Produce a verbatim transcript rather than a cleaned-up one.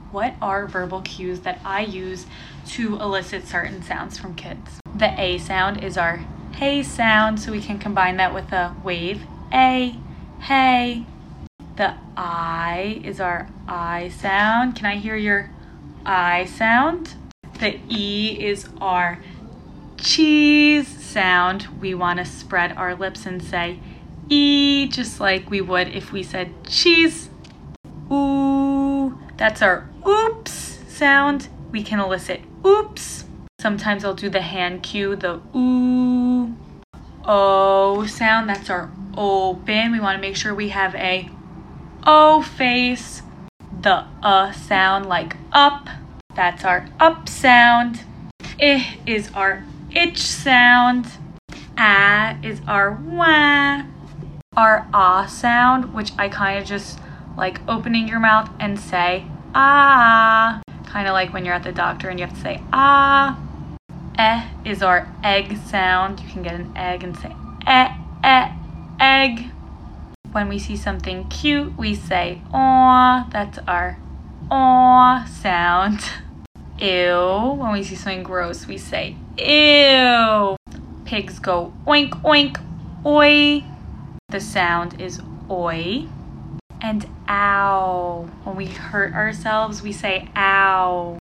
What are verbal cues that I use to elicit certain sounds from kids? The A sound is our hey sound, so we can combine that with a wave. A, hey. The I is our I sound. Can I hear your I sound? The E is our cheese sound. We want to spread our lips and say E, just like we would if we said cheese. Ooh, that's our oops sound. We can elicit oops. Sometimes I'll do the hand cue, the ooh. O sound, that's our open. We want to make sure we have a O face. The uh sound, like up, that's our up sound. I is our itch sound. A is our wah. Our ah sound, which I kind of just like opening your mouth and say ah, kind of like when you're at the doctor and you have to say ah. Eh is our egg sound. You can get an egg and say eh, eh, egg. When we see something cute, we say aw. That's our aw sound. Ew. When we see something gross, we say ew. Pigs go oink, oink, oi. The sound is oi. And ow. When we hurt ourselves, we say ow.